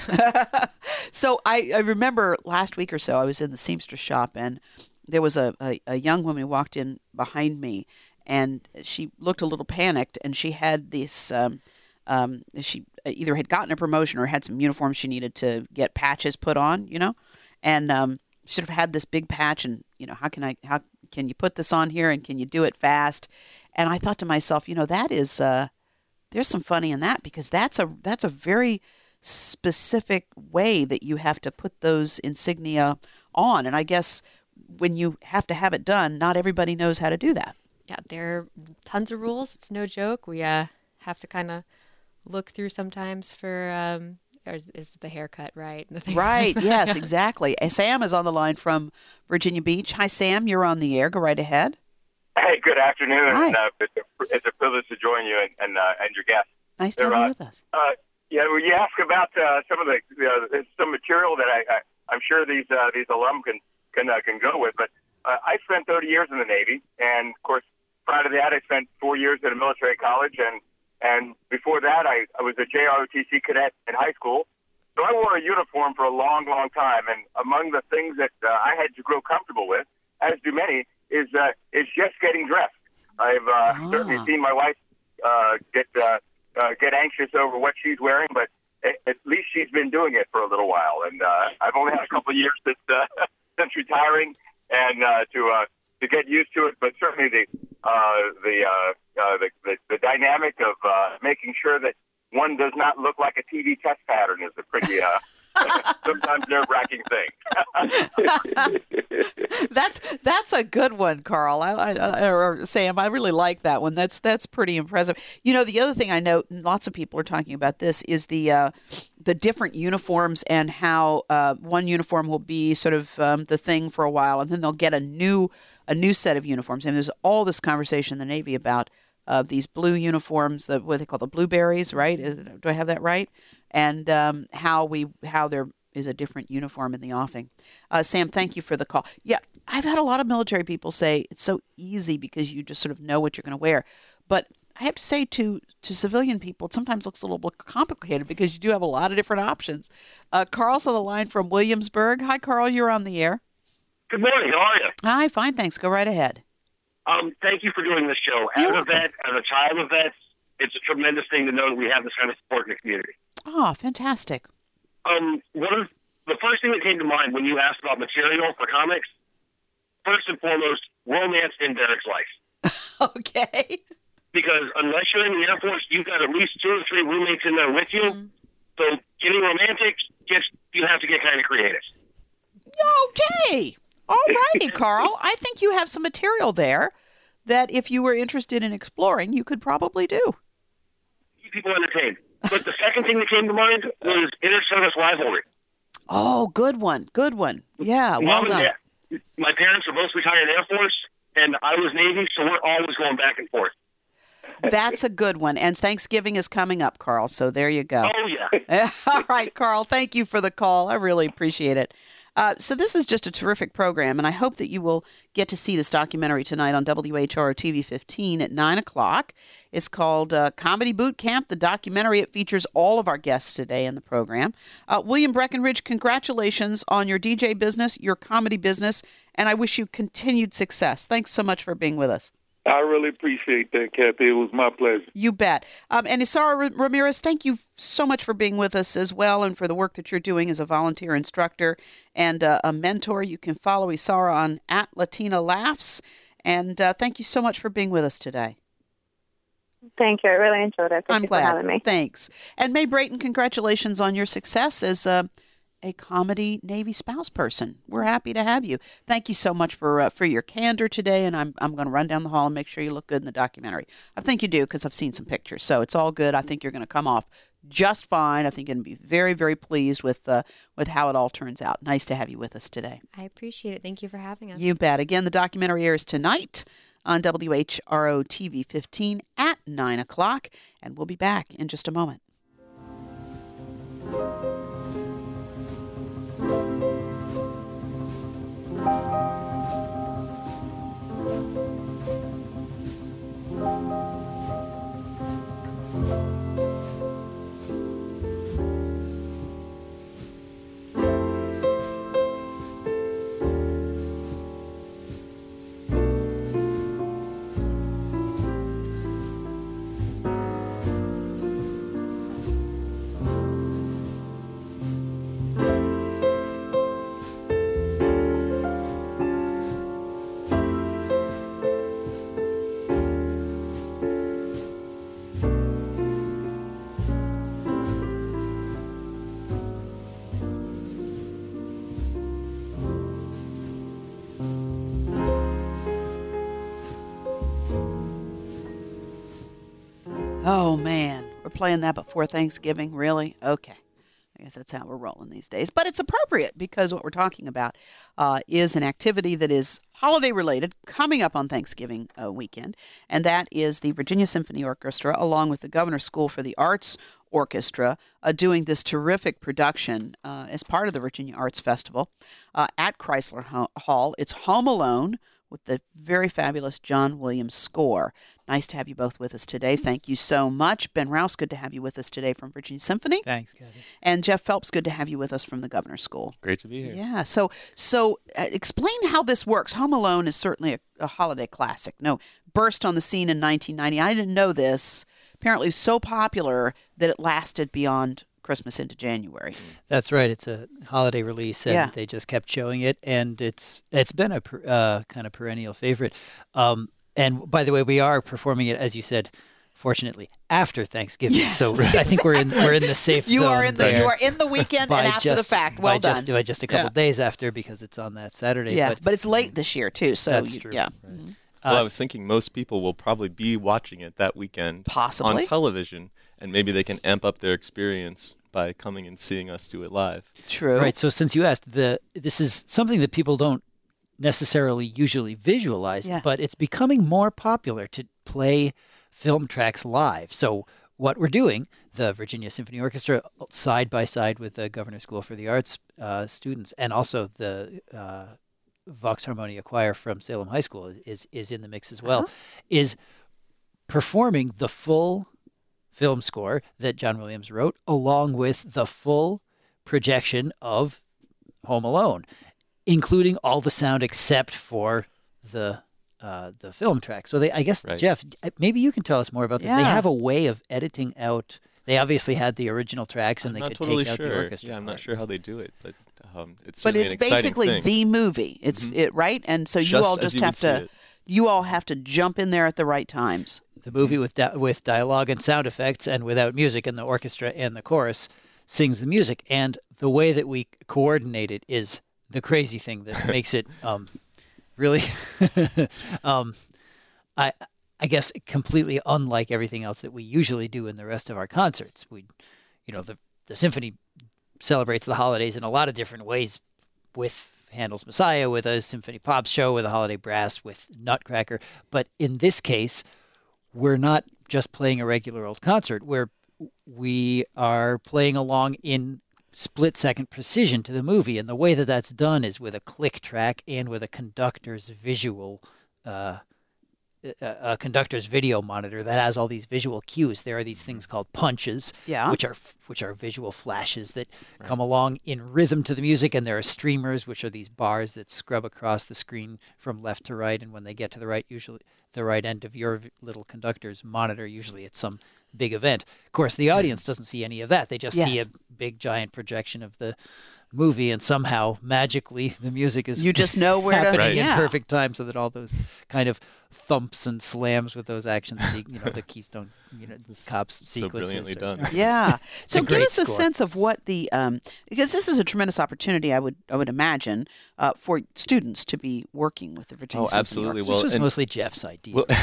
So I, I remember last week or so, I was in the seamstress shop and there was a, a, a young woman who walked in behind me and she looked a little panicked and she had this... Um, Um, she either had gotten a promotion or had some uniforms she needed to get patches put on, you know, and um, she sort of had this big patch and, you know, how can I, how can you put this on here and can you do it fast? And I thought to myself, you know, that is, uh, there's some funny in that because that's a, that's a very specific way that you have to put those insignia on. And I guess when you have to have it done, not everybody knows how to do that. Yeah, there are tons of rules. It's no joke. We uh, have to kind of look through sometimes for, um, or is, is the haircut right? And the things right, like yes, exactly. And Sam is on the line from Virginia Beach. Hi, Sam, you're on the air. Go right ahead. Hey, good afternoon. Hi. And, uh, it's, a, it's a privilege to join you and and, uh, and your guests. Nice to have uh, you with us. Uh, yeah, well, you ask about uh, some of the uh, some material that I, I I'm sure these uh, these alum can can uh, can go with. But uh, I spent thirty years in the Navy, and of course, prior to that, I spent four years at a military college, and and before that, I, I was a J R O T C cadet in high school. So I wore a uniform for a long, long time, and among the things that uh, I had to grow comfortable with, as do many, is uh, is just getting dressed. I've uh, ah. certainly seen my wife uh, get uh, uh, get anxious over what she's wearing, but at, at least she's been doing it for a little while. And uh, I've only had a couple of years since uh, since retiring, and uh, to uh, to get used to it. But certainly the uh, the, uh, uh, the the the dynamic of uh, making sure that one does not look like a T V test pattern is a pretty uh, sometimes nerve-wracking thing. that's that's a good one, Carl. I, I, or Sam, I really like that one. That's that's pretty impressive. You know, the other thing I note, and lots of people are talking about this, is the uh, the different uniforms and how uh, one uniform will be sort of um, the thing for a while, and then they'll get a new a new set of uniforms. And there's all this conversation in the Navy about Uh, these blue uniforms, the what they call the blueberries, right? Is, do I have that right? And um, how we how there is a different uniform in the offing. Uh, Sam, thank you for the call. Yeah, I've had a lot of military people say it's so easy because you just sort of know what you're going to wear. But I have to say to to civilian people, it sometimes looks a little bit complicated because you do have a lot of different options. Uh, Carl's on the line from Williamsburg. Hi, Carl. You're on the air. Good morning. How are you? Hi, fine, thanks. Go right ahead. Um, thank you for doing this show. As You're a vet, as a child of vets, it's a tremendous thing to know that we have this kind of support in the community. Oh, fantastic. Um, one of the first thing that came to mind when you asked about material for comics, first and foremost, romance in Derek's life. Okay. Because unless you're in the Air Force, you've got at least two or three roommates in there with you. Mm-hmm. So getting romantic, just you have to get kind of creative. Okay. All righty, Carl. I think you have some material there that if you were interested in exploring, you could probably do. Keep people entertained. But the second thing that came to mind was inter-service rivalry. Oh, good one. Good one. Yeah, well Mom done. And Dad, my parents are both retired Air Force, and I was Navy, so we're always going back and forth. That's a good one. And Thanksgiving is coming up, Carl, so there you go. Oh, yeah. All right, Carl, thank you for the call. I really appreciate it. Uh, so this is just a terrific program, and I hope that you will get to see this documentary tonight on W H R O T V fifteen at nine o'clock. It's called uh, Comedy Boot Camp, the documentary. It features all of our guests today in the program. Uh, William Breckenridge, congratulations on your D J business, your comedy business, and I wish you continued success. Thanks so much for being with us. I really appreciate that, Kathy. It was my pleasure. You bet. Um, and Isara Ramirez, thank you so much for being with us as well and for the work that you're doing as a volunteer instructor and uh, a mentor. You can follow Isara on at Latina Laughs. And uh, thank you so much for being with us today. Thank you. I really enjoyed it. Thank I'm you glad. for having me. Thanks. And May Brayton, congratulations on your success as uh, a comedy Navy spouse person. We're happy to have you. Thank you so much for uh, for your candor today. And I'm I'm going to run down the hall and make sure you look good in the documentary. I think you do because I've seen some pictures. So it's all good. I think you're going to come off just fine. I think you're going to be very, very pleased with uh, with how it all turns out. Nice to have you with us today. I appreciate it. Thank you for having us. You bet. Again, the documentary airs tonight on W H R O T V fifteen at nine o'clock. And we'll be back in just a moment. Oh, man. We're playing that before Thanksgiving? Really? Okay. I guess that's how we're rolling these days. But it's appropriate because what we're talking about uh, is an activity that is holiday-related coming up on Thanksgiving uh, weekend, and that is the Virginia Symphony Orchestra, along with the Governor's School for the Arts Orchestra, uh, doing this terrific production uh, as part of the Virginia Arts Festival uh, at Chrysler Hall. It's Home Alone, with the very fabulous John Williams score. Nice to have you both with us today. Thank you so much. Ben Rouse, good to have you with us today from Virginia Symphony. Thanks, Kathy. And Jeff Phelps, good to have you with us from the Governor's School. Great to be here. Yeah, so so uh, explain how this works. Home Alone is certainly a, a holiday classic. No, burst on the scene in nineteen ninety. I didn't know this. Apparently so popular that it lasted beyond Christmas into January. That's right. It's a holiday release, and yeah. they just kept showing it, and it's it's been a uh, kind of perennial favorite. Um, and by the way, we are performing it, as you said, fortunately after Thanksgiving. Yes, so I think we're in we're in the safe you zone. Are in the, there you are in the weekend and after just, the fact. Well by done. Just, by just a couple yeah. days after, because it's on that Saturday. Yeah, but, but it's late this year too. So that's you, true. Yeah. Right. Mm-hmm. Well, Uh, I was thinking most people will probably be watching it that weekend Possibly. on television, and maybe they can amp up their experience by coming and seeing us do it live. True. Right. So since you asked, the this is something that people don't necessarily usually visualize, Yeah. but it's becoming more popular to play film tracks live. So what we're doing, the Virginia Symphony Orchestra, side by side with the Governor's School for the Arts uh, students, and also the uh, Vox Harmonia Choir from Salem High School is is in the mix as well, uh-huh. is performing the full film score that John Williams wrote, along with the full projection of Home Alone, including all the sound except for the uh, the film track. So they, I guess, right. Jeff, maybe you can tell us more about this. Yeah. They have a way of editing out. They obviously had the original tracks, and I'm they not could totally take sure. out the orchestra. Yeah, I'm part. not sure how they do it, but um, it's But certainly an it's exciting basically thing. the movie. It's Mhm. it right, and so you Just all as just you have would see to it. you all have to jump in there at the right times. The movie with di- with dialogue and sound effects, and without music, and the orchestra and the chorus sings the music. And the way that we coordinate it is the crazy thing that makes it um, really, um, I I guess, completely unlike everything else that we usually do in the rest of our concerts. We, you know, the the symphony celebrates the holidays in a lot of different ways, with Handel's Messiah, with a symphony pop show, with a holiday brass, with Nutcracker. But in this case, we're not just playing a regular old concert. We're we are playing along in split-second precision to the movie, and the way that that's done is with a click track and with a conductor's visual uh, a, a conductor's video monitor that has all these visual cues. There are these things called punches, Yeah. which are which are visual flashes that come along in rhythm to the music, and there are streamers, which are these bars that scrub across the screen from left to right, and when they get to the right, usually the right end of your v- little conductor's monitor, usually it's some big event. Of course, the audience doesn't see any of that. They just see Yes. a big giant projection of the movie, and somehow magically the music is You just know where to- happening Right. in yeah. perfect time, so that all those kind of thumps and slams with those action, se- you know, the Keystone, you know, cops So sequences. brilliantly are- done. Yeah. It's So a give great us a score. sense of what the um, because this is a tremendous opportunity. I would I would imagine uh, for students to be working with the Virginia Oh, Symphony absolutely. Orchestra. This Well, was and- mostly Jeff's idea. Well,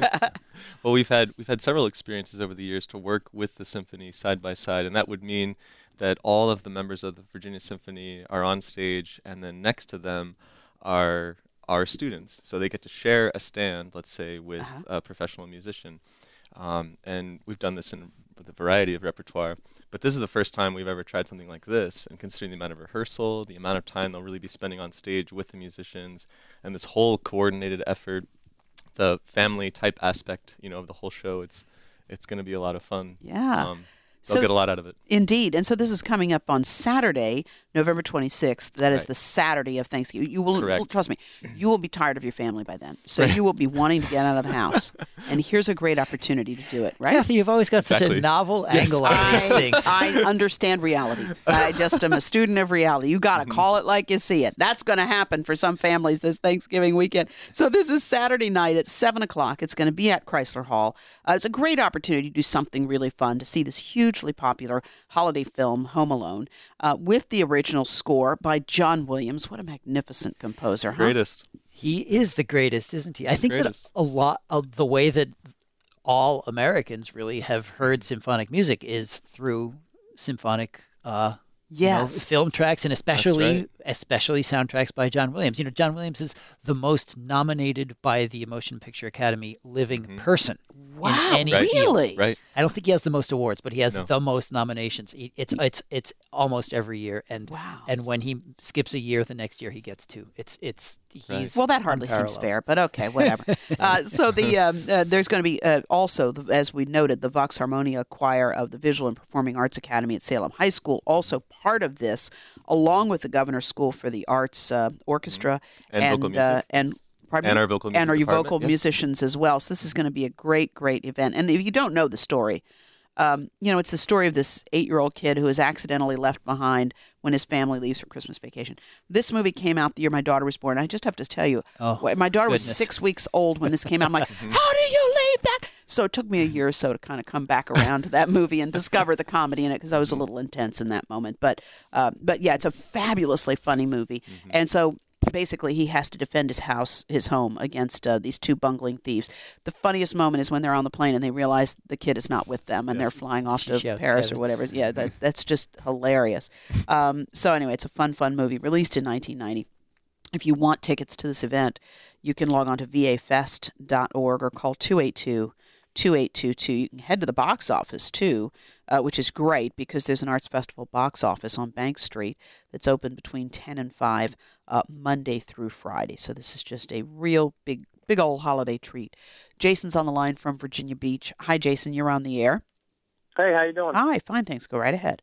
well, we've had we've had several experiences over the years to work with the symphony side by side, and that would mean that all of the members of the Virginia Symphony are on stage, and then next to them are our students. So they get to share a stand, let's say, with Uh-huh. a professional musician. Um, and we've done this in with a variety of repertoire. But this is the first time we've ever tried something like this. And considering the amount of rehearsal, the amount of time they'll really be spending on stage with the musicians, and this whole coordinated effort, the family type aspect, you know, of the whole show, it's it's going to be a lot of fun. Yeah. Um, they'll So- get a lot out of it. Indeed. And so this is coming up on Saturday, November twenty-sixth. That is Right. the Saturday of Thanksgiving. You will, Correct. well, trust me, you will be tired of your family by then. So you will be wanting to get out of the house. And here's a great opportunity to do it, right? Kathy, you've always got such Exactly. a novel Yes. angle on these I, things. I understand reality. I just am a student of reality. You got to call it like you see it. That's going to happen for some families this Thanksgiving weekend. So this is Saturday night at seven o'clock. It's going to be at Chrysler Hall. Uh, it's a great opportunity to do something really fun, to see this hugely popular holiday film, Home Alone, uh, with the original score by John Williams. What a magnificent composer, huh? Greatest. He is the greatest, isn't he? I think that Greatest. a lot of the way that all Americans really have heard symphonic music is through symphonic uh, you know, Yes. film tracks, and especially right. especially soundtracks by John Williams. You know, John Williams is the most nominated by the Motion Picture Academy living person Wow, in any Right. field. really? Right. I don't think he has the most awards, but he has No. the most nominations. He- It's it's it's almost every year, and Wow. and when he skips a year, the next year he gets two. It's it's he's Right. Well, that hardly seems unparalleled. fair, but okay, whatever. uh, so the um, uh, there's going to be uh, also, the, as we noted, the Vox Harmonia Choir of the Visual and Performing Arts Academy at Salem High School, also part of this, along with the Governor's School for the Arts uh, Orchestra And vocal uh, music. and. Pardon And me? our vocal and music are you department, vocal yes. musicians as well? So this is going to be a great, great event. And if you don't know the story, um, you know, it's the story of this eight-year-old kid who is accidentally left behind when his family leaves for Christmas vacation. This movie came out the year my daughter was born. I just have to tell you, Oh, wh- my daughter was goodness. six weeks old when this came out. I'm like, how do you leave that? So it took me a year or so to kind of come back around to that movie and discover the comedy in it, because I was a little intense in that moment. But, uh, but yeah, it's a fabulously funny movie. And so basically he has to defend his house, his home, against uh, these two bungling thieves. The funniest moment is when they're on the plane and they realize the kid is not with them, and they're flying off She to shouts, Paris "Kevin." or whatever. Yeah, that, that's just hilarious. Um, so anyway, it's a fun, fun movie, released in nineteen ninety. If you want tickets to this event, you can log on to v a fest dot org or call two eight two, two eight two two. You can head to the box office, too, uh, which is great because there's an Arts Festival box office on Bank Street that's open between ten and five uh, Monday through Friday. So this is just a real big, big old holiday treat. Jason's on the line from Virginia Beach. Hi, Jason. You're on the air. Hey, how you doing? Hi. Fine, thanks. Go right ahead.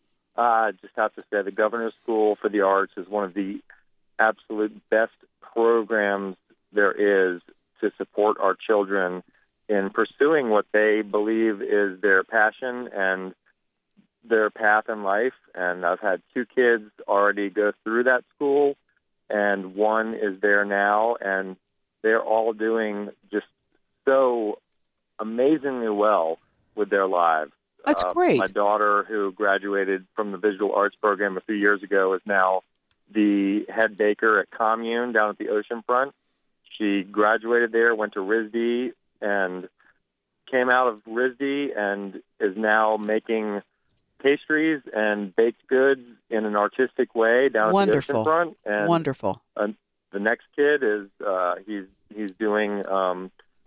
I uh, just have to say the Governor's School for the Arts is one of the absolute best programs there is to support our children in pursuing what they believe is their passion and their path in life. And I've had two kids already go through that school, and one is there now, and they're all doing just so amazingly well with their lives. That's Uh, great. My daughter, who graduated from the visual arts program a few years ago, is now the head baker at Commune down at the oceanfront. She graduated there, went to R I S D, and came out of R I S D and is now making pastries and baked goods in an artistic way down Wonderful. at the oceanfront. And Wonderful. uh, the next kid is uh, he's he's doing um,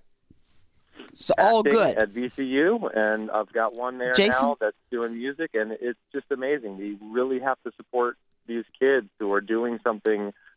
So all acting good. at V C U, and I've got one there Jason? now that's doing music, and it's just amazing. We really have to support these kids who are doing something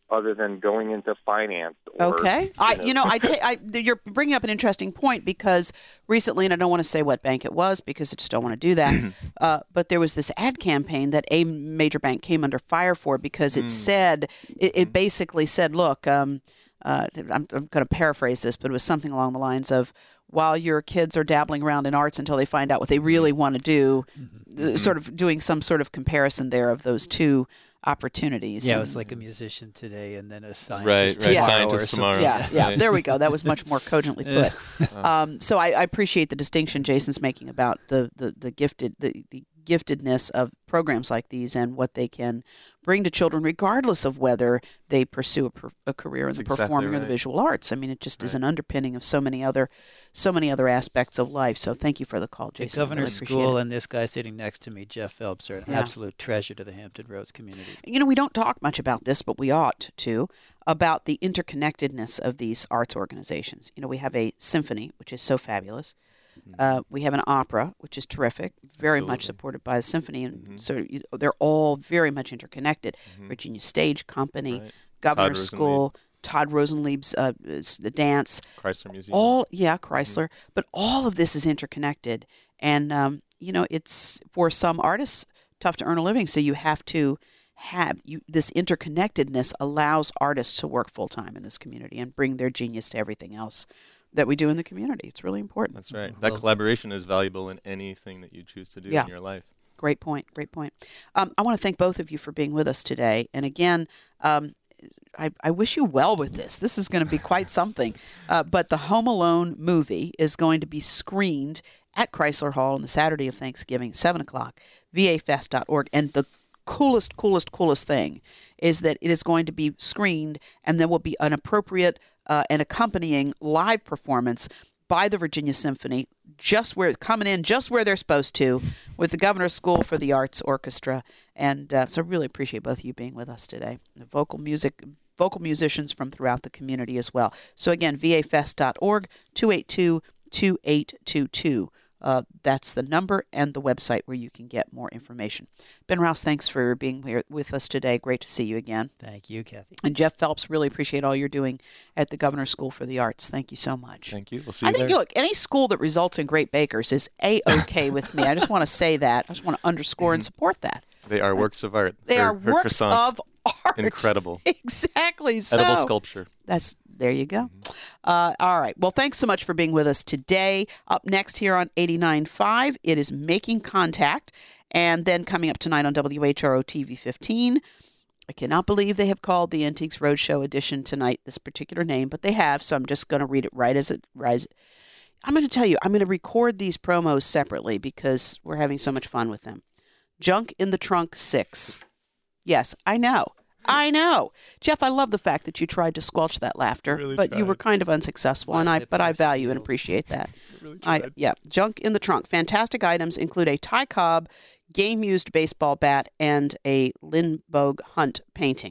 other than going into finance. Or, Okay. You I, know, you know, I, ta- I, you're bringing up an interesting point because recently, and I don't want to say what bank it was because I just don't want to do that, uh, but there was this ad campaign that a major bank came under fire for because it Mm. said, it, it basically said, look, um, uh, I'm, I'm going to paraphrase this, but it was something along the lines of, while your kids are dabbling around in arts until they find out what they really want to do, Mm-hmm. uh, sort of doing some sort of comparison there of those two opportunities. Yeah, it And- was like a musician today and then a Right, scientist right. tomorrow. Scientist or something. tomorrow. Yeah, yeah. Right. There we go. That was much more cogently put. Um, so I, I appreciate the distinction Jason's making about the, the, the gifted the, the giftedness of programs like these and what they can bring to children, regardless of whether they pursue a, per, a career That's in the exactly performing or the right. visual arts. I mean, it just is Right. an underpinning of so many other so many other aspects of life. So thank you for the call, The Jason. I governor's really appreciate school it. and this guy sitting next to me, Jeff Phelps, are an Yeah. absolute treasure to the Hampton Roads community. You know, we don't talk much about this, but we ought to, about the interconnectedness of these arts organizations. You know, we have a symphony, which is so fabulous. Uh, we have an opera, which is terrific, very much Absolutely. supported by the symphony, and Mhm. so you, they're all very much interconnected. Mhm. Virginia Stage Company, Right. Governor's Todd School, Todd Rosenlieb's uh, s- the dance, Chrysler Museum. all yeah, Chrysler, but all of this is interconnected, and um, you know, it's for some artists tough to earn a living, so you have to have you this interconnectedness allows artists to work full time in this community and bring their genius to everything else that we do in the community. It's really important. That's right. That Well- collaboration is valuable in anything that you choose to do Yeah. in your life. Great point. Great point. Um, I want to thank both of you for being with us today. And again, um, I, I wish you well with this. This is going to be quite something. Uh, but the Home Alone movie is going to be screened at Chrysler Hall on the Saturday of Thanksgiving, seven o'clock, v a fest dot org. And the coolest, coolest, coolest thing is that it is going to be screened and there will be an appropriate uh, and accompanying live performance by the Virginia Symphony, just where coming in just where they're supposed to, with the Governor's School for the Arts Orchestra, and uh, so I really appreciate both of you being with us today. The vocal music, vocal musicians from throughout the community as well. So again, v a fest dot org, two eight two, two eight two two. Uh, that's the number and the website where you can get more information. Ben Rouse, thanks for being here with us today. Great to see you again. Thank you, Kathy. And Jeff Phelps, really appreciate all you're doing at the Governor's School for the Arts. Thank you so much. Thank you. We'll see I you think, there. look, any school that results in great bakers is A-okay with me. I just want to say that. I just want to underscore and support that. They are works of art. They Her- are her works croissants, of art. incredible. Exactly. So, Edible sculpture. That's there you go. Uh, all right. Well, thanks so much for being with us today. Up next here on eighty-nine point five, it is Making Contact. And then coming up tonight on W H R O T V fifteen, I cannot believe they have called the Antiques Roadshow edition tonight this particular name, but they have, so I'm just going to read it right as it rise. I'm going to tell you, I'm going to record these promos separately because we're having so much fun with them. Junk in the Trunk six. Yes, I know. I know. Jeff, I love the fact that you tried to squelch that laughter, Really but you tried. were kind of unsuccessful, My and I lips but I are value and sealed. appreciate that. Really I tried. yeah, Junk in the Trunk. Fantastic items include a Ty Cobb game-used baseball bat and a Lindbergh Hunt painting.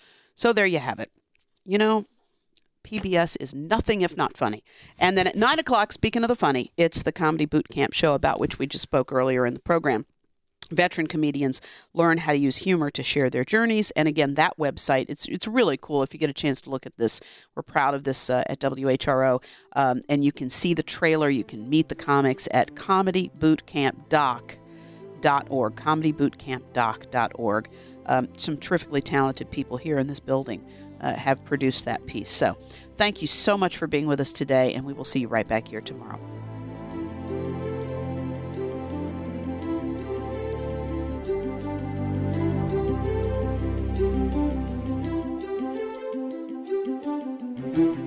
So there you have it. You know, P B S is nothing if not funny. And then at nine o'clock, speaking of the funny, it's the Comedy Boot Camp show about which we just spoke earlier in the program. Veteran comedians learn how to use humor to share their journeys. And again, that website, it's it's really cool if you get a chance to look at this. We're proud of this uh, at W H R O. Um, and you can see the trailer. You can meet the comics at comedy boot camp doc dot org, comedy boot camp doc dot org. Um, some terrifically talented people here in this building uh, have produced that piece. So thank you so much for being with us today, and we will see you right back here tomorrow. Thank you.